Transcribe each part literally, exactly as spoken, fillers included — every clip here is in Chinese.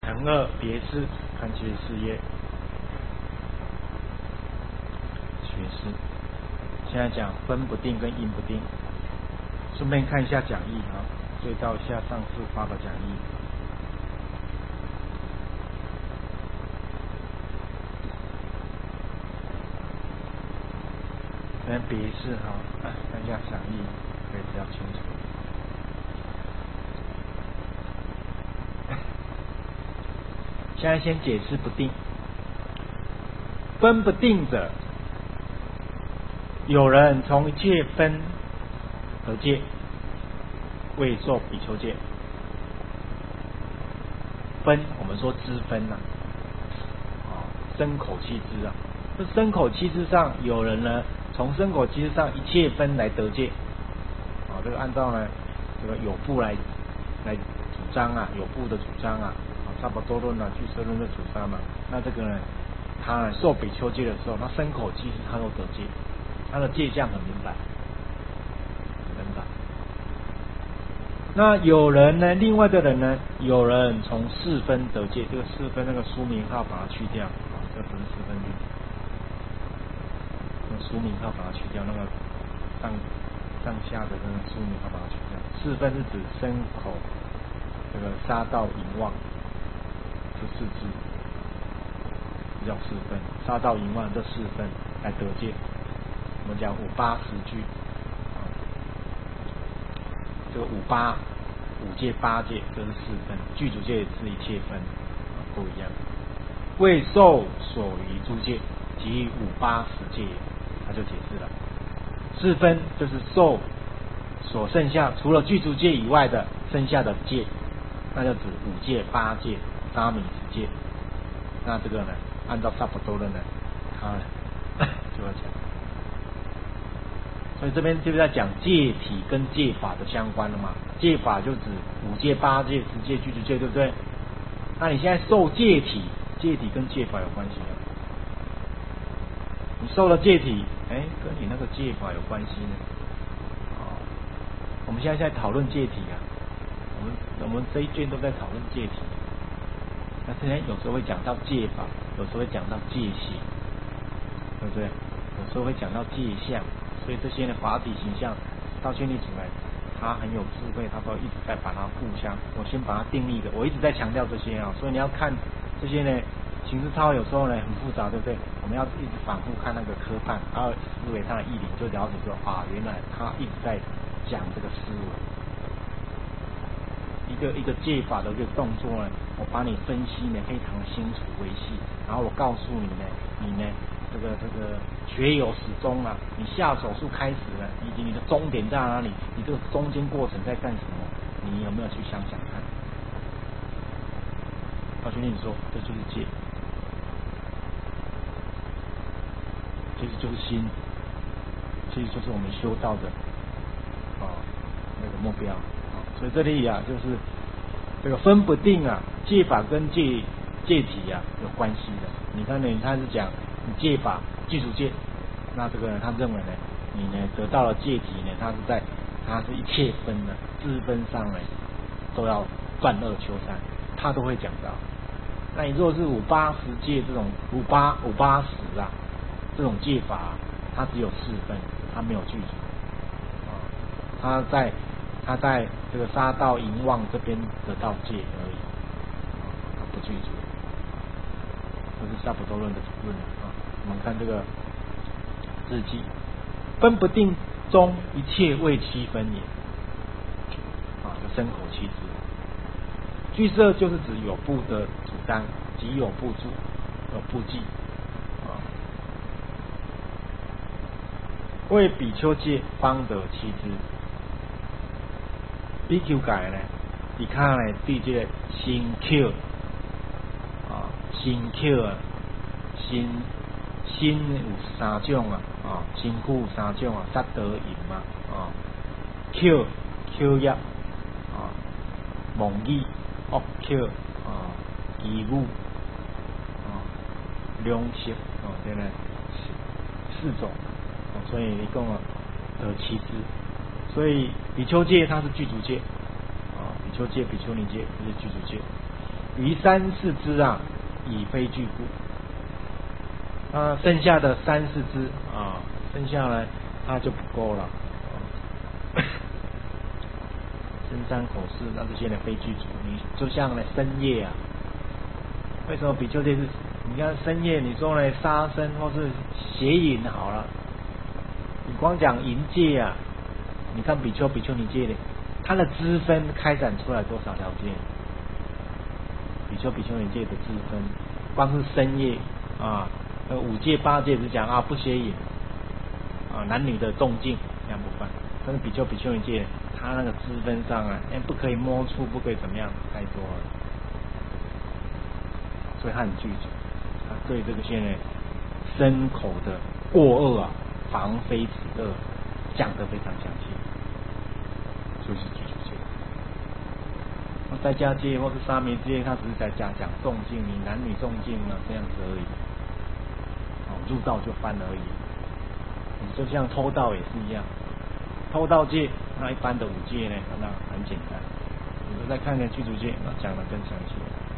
乘二别事，看学事业。学事，现在讲分不定跟因不定，顺便看一下讲义啊，对照一下上次发的讲义。先别事哈，看一下讲义可以比较清楚。现在先解释不定，分不定者，有人从一切分得戒，未受比丘戒。分，我们说知分啊，啊，身口七支啊，这身口七支上有人呢，从身口七支上一切分来得戒，啊，这个按照呢这个有部来来主张啊，有部的主张啊。萨婆多论啊，俱舍论的主张嘛，那这个呢，他呢受比丘戒的时候，他身口其实他都得戒，他的戒相很明白，明白。那有人呢，另外的人呢，有人从四分得戒，这个四分那个书名号把它去掉，啊，这不是四分律，那书名号把它去掉，那个上上下的那个书名号把它去掉，四分是指身口这个杀盗淫妄。这四支叫四分，杀盗淫妄这四分来得戒。我们讲五八十句，这个五八五戒八戒这是四分，具足戒是一切分，不一样。未受所余诸戒，即五八十戒，他就解释了。四分就是受所剩下除了具足戒以外的剩下的戒，那就指五戒八戒。沙弥之戒，那这个呢，按照萨婆多论呢，他呢就要讲，所以这边就是在讲戒体跟戒法的相关了嘛。戒法就指五戒、八戒、十戒、具足戒，对不对？那你现在受戒体，戒体跟戒法有关系啊。你受了戒体，哎，跟你那个戒法有关系呢。哦，我们现在在讨论戒体啊，我们我们这一卷都在讨论戒体。但是呢，有时候会讲到戒法，有时候会讲到戒行，对不对？有时候会讲到戒相，所以这些呢，法体形象，道宣力主呢，他很有智慧，他都一直在把它互相，我先把它定义的，我一直在强调这些啊，所以你要看这些呢，形式操有时候呢很复杂，对不对？我们要一直反复看那个科判，然后思维它的义理，就了解说啊，原来他一直在讲这个思维。一个一个戒法的一个动作呢，我把你分析呢非常清楚维系，然后我告诉你呢，你呢这个这个学有始终啊，你下手术开始了，以及你的终点在哪里，你这个中间过程在干什么，你有没有去想想看？道宣力说，这就是戒，其实就是心，其实就是我们修道的啊那个目标。所以这里啊，就是这个分不定啊，戒法跟戒戒体啊有关系的。你看呢，他是讲你戒法具足戒，那这个人他认为呢，你呢得到了戒体呢，他是在他是一切分的支分上呢都要断恶修善，他都会讲到。那你如果是五八十戒这种五八五八十啊这种戒法、啊，它只有四分，它没有具足啊，他在。他在这个杀盗淫妄这边得到戒而已，他不具足，这是萨婆多论的论啊。我们看这个日记，分不定中一切为七分也，啊，这身口七支。俱舍就是指有部的主张，即有部注、有部记啊。为比丘戒方得七支。比丘戒呢，你看呢，对这个身口啊，身口啊，身身有三种啊，啊，身躯有三种啊，杀得淫嘛，啊，口口业啊，妄语、恶口啊，绮语啊，两舌啊，这呢四种，所以一共啊得七支。所以比丘戒它是具足戒啊，比丘戒、比丘尼戒这是具足戒。 余三四支啊，已非具故。啊，剩下的三四支啊，剩下来它就不够了。深山口市，那这些呢非具足。你就像呢深夜啊，为什么比丘戒是？你看深夜，你说呢杀生或是邪淫好了，你光讲淫戒啊，你看比丘比丘尼戒的，它的支分开展出来多少条戒？比丘比丘尼戒的支分，光是深夜啊，呃五戒八戒是讲啊不邪淫啊，男女的动静这样不犯，但是比丘比丘尼戒，它那个支分上啊，哎不可以摸触，不可以怎么样，太多了，所以它很具足。他对这个些呢身口的过恶啊，防非止恶讲得非常详细，所以是具足戒。那在家戒或是沙弥戒，他只是在讲讲动静，你男女动静啊这样子而已，哦入道就犯而已。你就像偷盗也是一样，偷盗戒那一般的五戒呢，那很简单。你们再看看具足戒，那讲得更详细。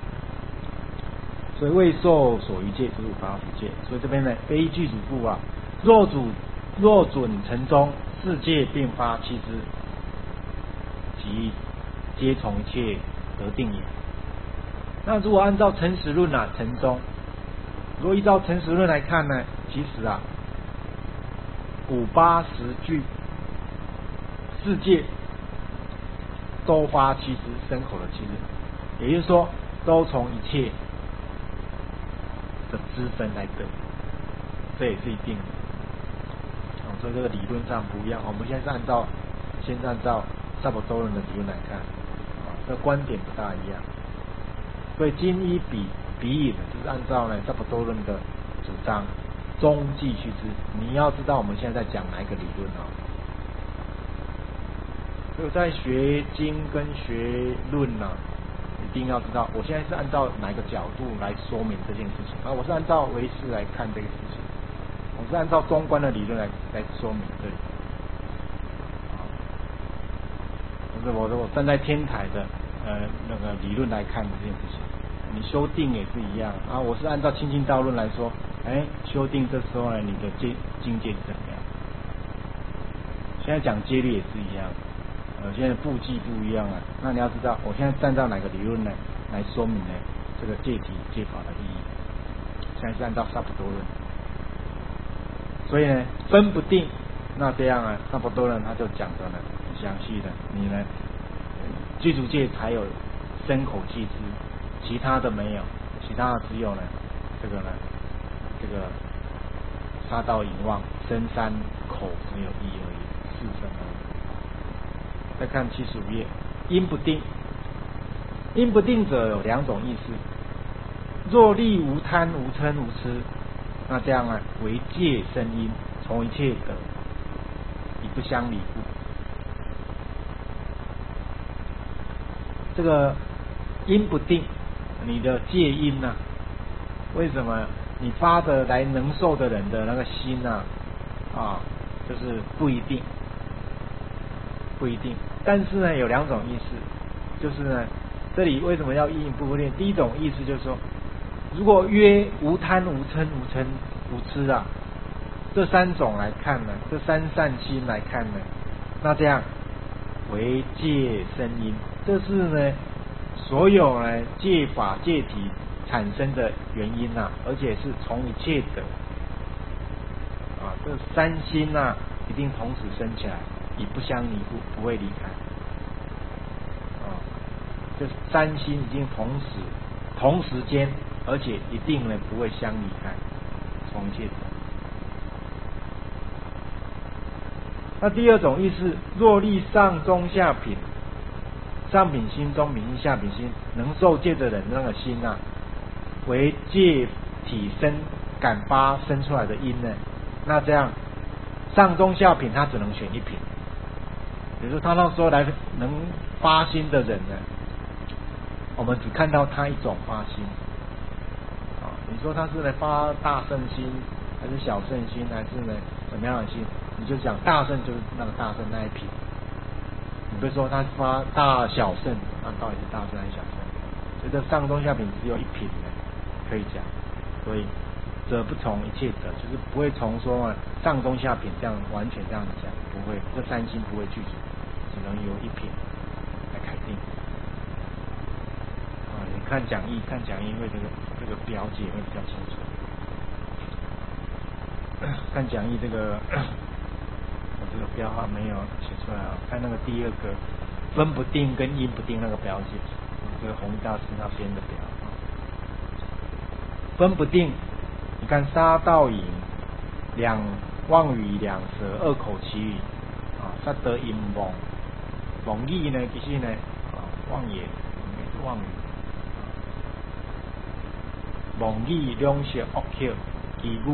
所以未受所余戒就是五八十戒，所以这边呢非具足故啊，若主若准成中，四戒并发七支，即皆从一切得定也。那如果按照诚实论啊，成中，如果依照诚实论来看呢，其实啊五八十句四戒都发七支，身口的七支，也就是说都从一切的支分来得，这也是一定的。哦，所以这个理论上不一样。我们现在是按照，先按照萨婆多人的理论来看，啊，这个观点不大一样。所以今依比比引就是按照呢萨婆多人的主张，中继续知。你要知道我们现在在讲哪一个理论啊？所以在学经跟学论呢、啊。一定要知道，我现在是按照哪个角度来说明这件事情啊？我是按照唯识来看这个事情，我是按照中观的理论来来说明这里。不是我说我站在天台的呃那个理论来看这件事情，你修定也是一样啊。我是按照清净道论来说，哎，修定这时候呢，你的境境界是怎么样？现在讲戒律也是一样。呃，现在部记不一样啊，那你要知道，我现在站到哪个理论呢，来说明呢这个戒体戒法的意义？现在是按照萨婆多论，所以呢分不定，那这样啊，萨婆多论他就讲的呢很详细的，你呢具足戒才有身口气支，其他的没有，其他的只有呢这个呢这个杀盗淫妄身三口只有一而已，四分而已。再看七十五页，因不定，因不定者有两种意思。若力无贪无嗔无痴，那这样啊为戒生因，从一切得，以不相离故。这个因不定，你的戒因啊，为什么你发的来能受的人的那个心啊啊，就是不一定，不一定。但是呢，有两种意思，就是呢，这里为什么要因不定？第一种意思就是说，如果约无贪、无嗔、无嗔、无痴啊，这三种来看呢，这三善心来看呢，那这样为戒生因，这是呢所有呢戒法戒体产生的原因啊，而且是从一切的啊，这三心啊一定同时生起来。以不相离故，不会离开。啊，这三心已经同时、同时间，而且一定呢不会相离开，从一切的。那第二种意思，若立上中下品，上品心、中品心、下品心，能受戒的人那个心啊，为戒体生感发生出来的因呢，那这样上中下品他只能选一品。比如说他那时候来能发心的人呢，我们只看到他一种发心啊。你说他是来发大圣心，还是小圣心，还是呢什么样的心？你就讲大圣就是那个大圣那一品。你不是说他发大小圣，那到底是大圣还是小圣？ 所以这上中下品只有一品呢可以讲，所以者不从一切者，就是不会从说上中下品这样完全这样讲，不会，这三心不会具足，只能由一品来开定。啊，你看讲义，看讲义会这个这个表解会比较清楚。看讲义这个，我这个标号没有写出来啊。看那个第二个分不定跟因不定那个表解，这个弘一大师那边的表。分不定，你看杀盗淫两妄语两舌二口其语啊，杀得淫妄妄语呢，其实呢啊妄言是妄语，妄语两舌恶口绮语。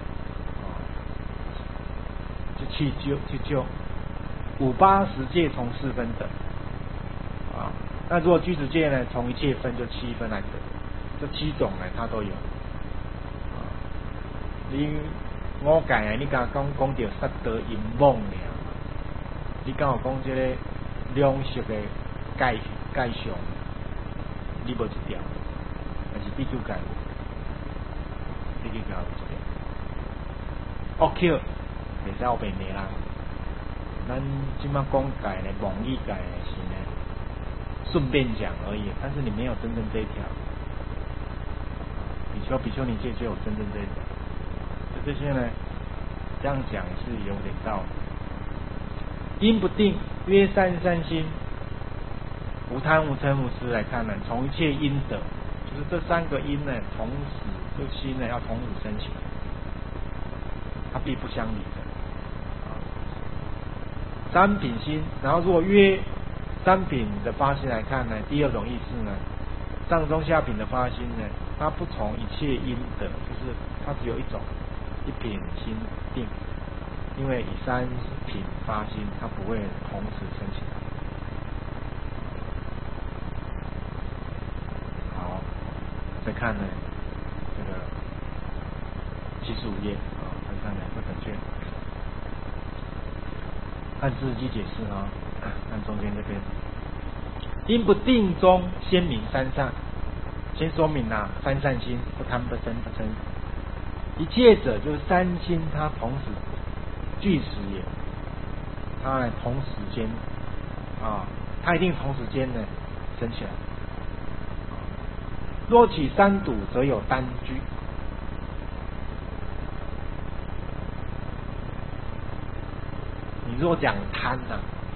去就去就五八十界从四分等啊，那如果居止界呢，从一切分就七分来得，这七种呢它都有。啊、你我讲啊，你刚刚讲到杀得淫妄呢，你刚好讲这个两色的界界上，你无一条，但是第九界，第九界有一条，恶口。袂使后边的啦，咱即马讲界呢，妄语界呢是呢顺便讲而已，但是你没有真正这一条。比丘、比丘尼戒就有真正这一条，这些呢这样讲是有点道理。因不定，约三三心，无贪无嗔无痴来看呢，从一切因得，就是这三个因呢，同时这个心呢要同时升起来，它必不相离的。三品心，然后如果约三品的发心来看呢，第二种意思呢，上中下品的发心呢，它不从一切因得，就是它只有一种一品心定，因为以三品发心，它不会同时升起来。好，再看呢，这个七十五页啊，再看呢这本卷。按字迹解释啊，看中间这边，因不定中先明三善，先说明啊三善心不贪不嗔不嗔，一切者就是三心，它同时具实也，它呢同时间啊，它一定同时间呢升起来。若起三堵，则有单居。你如果讲贪呐、啊，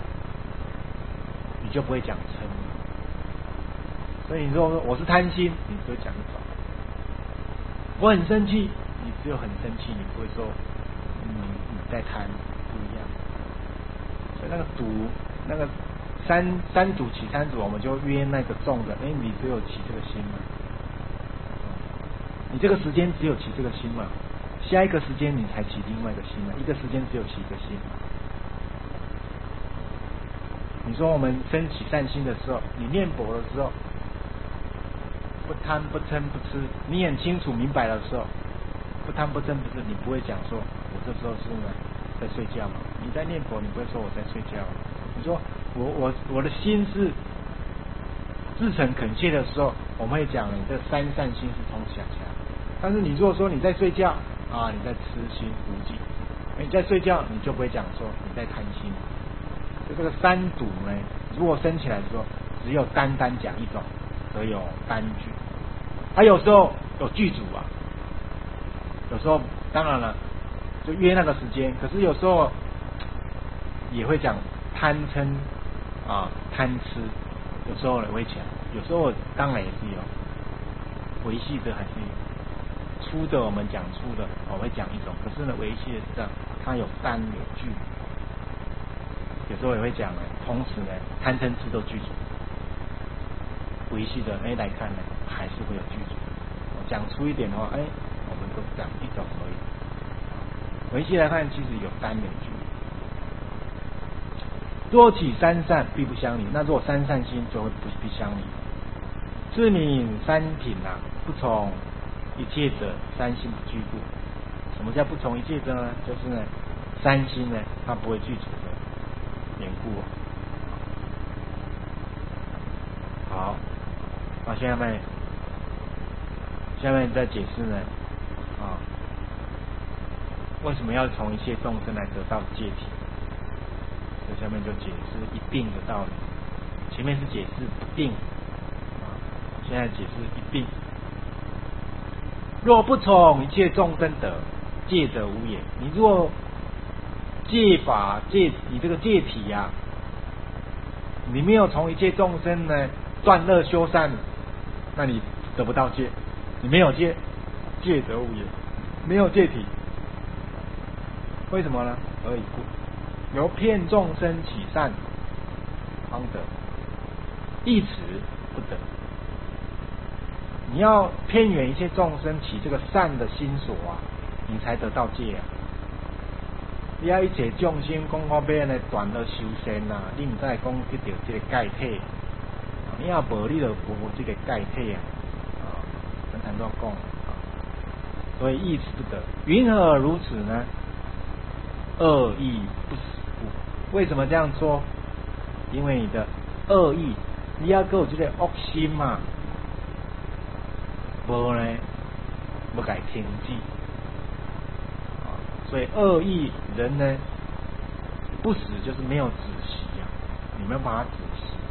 你就不会讲嗔。所以你说我是贪心，你只会讲一种；我很生气，你只有很生气，你不会说你你在贪，不一样。所以那个赌，那个三三赌起三赌，我们就约那个重的，哎，你只有起这个心嘛，你这个时间只有起这个心嘛，下一个时间你才起另外一个心嘛，一个时间只有起一个心。你说我们升起善心的时候，你念佛的时候，不贪不嗔不痴，你很清楚明白的时候，不贪不嗔不痴，你不会讲说我这时候是呢在睡觉嘛？你在念佛，你不会说我在睡觉。你说我我我的心是至诚恳切的时候，我们会讲你这三善心是同起来。但是你如果说你在睡觉啊，你在痴心无记，你在睡觉，你就不会讲说你在贪心。就这个三堵呢，如果升起来的时候，只有单单讲一种，则有单句。它有时候有剧组啊，有时候当然了，就约那个时间。可是有时候也会讲贪嗔啊、贪吃，有时候也会讲，有时候当然也是有维系的，还是有粗的。我们讲粗的，我会讲一种。可是呢，维系的是这样，它有单有句。有时候也会讲呢，同时呢，贪嗔痴都具足，维系的哎来看呢，还是会有具足。讲粗一点的话，哎，我们都讲一种而已。维系来看，其实有单有句。若起三善，必不相离。那如果三善心就会不必相离。自名三品啊，不从一切者，三心不具故。什么叫不从一切者呢？就是呢，三心呢，它不会具足的。缘故。好， 啊，下面下面再解释呢，啊，为什么要从一切众生来得到戒体？这下面就解释一定的道理。前面是解释不定，啊，现在解释一定。若不从一切众生得，戒者无也。你若戒法戒，你这个戒体呀、啊，你没有从一切众生呢断恶修善，那你得不到戒。你没有戒，戒者无也，没有戒体。为什么呢？而已故，由骗众生起善，方得；一此不得。你要偏远一切众生起这个善的心所啊，你才得到戒啊。你要一切众生讲我要呢断恶修善啊，你唔再讲得到这个戒体，你要无你就无这个戒体啊。啊，跟谈到讲啊，所以一此不得。云何如此呢？恶意不死故。为什么这样说？因为你的恶意，你要够这个恶心嘛，无呢，不改停止。啊，所以恶意人呢，不死就是没有止息啊，你没有把它止息。